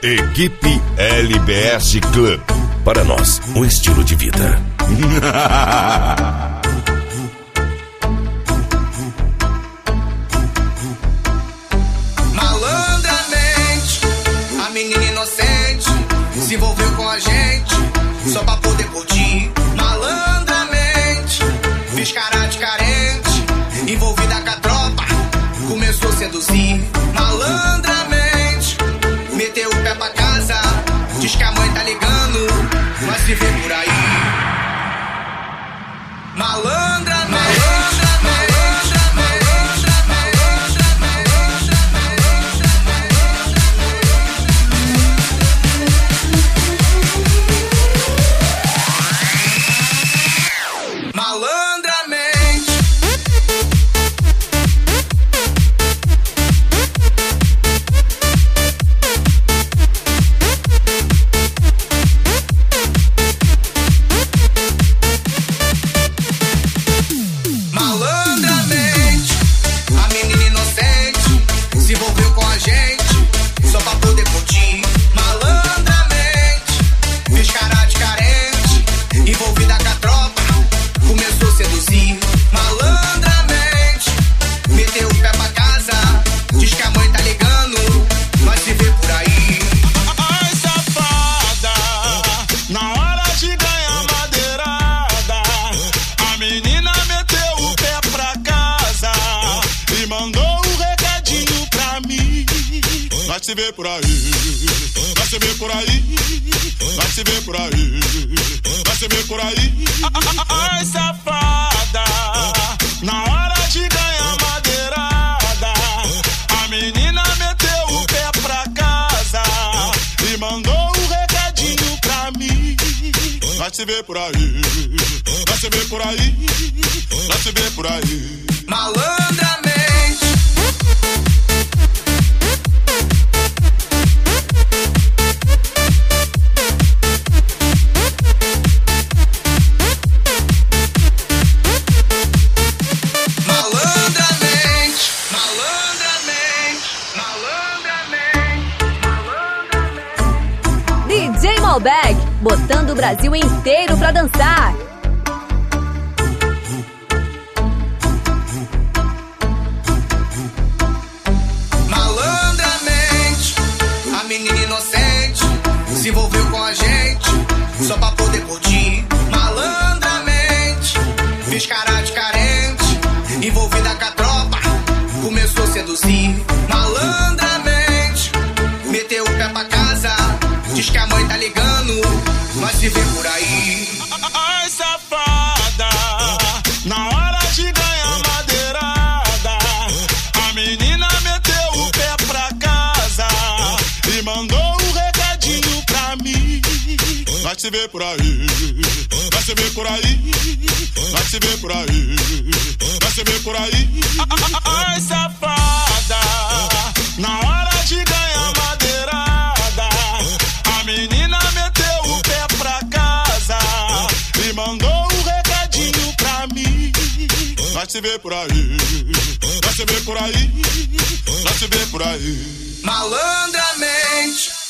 Equipe LBS Club. Para nós, um estilo de vida. Malandramente, a menina inocente se envolveu com a gente só pra poder curtir. Malandramente, fez cara de carente, envolvida com a tropa, começou a seduzir. Malandramente, meteu o pé pra casa, diz que a mãe tá ligando, mas se vê por aí. Malandramente, se vê por aí, vai se ver por aí, vai se ver por aí, vai se ver por aí. Ai, safada, na hora de ganhar madeirada, a menina meteu o pé pra casa e mandou um recadinho pra mim. Vai se ver por aí, vai se ver por aí, vai se ver por aí. Malandramente. DJ Malbec, botando o Brasil inteiro pra dançar. Malandramente, a menina inocente se envolveu com a gente só pra poder curtir. Malandramente, fez cara de carente, envolvida com a tropa, começou a seduzir. Malandramente, meteu o pé pra casa, diz que a mãe tá ligando, mas se vê por aí. Ai, safada, na hora de ganhar madeirada, a menina meteu o pé pra casa e mandou um recadinho pra mim. Vai se ver por aí, vai se ver por aí, vai se ver por aí, vai se ver por aí. Ai, safada, na hora de ganhar madeirada, a menina meteu o pé pra casa e mandou um recadinho pra mim. Vai se ver por aí, vai se ver por aí, vai se ver por aí. Malandramente.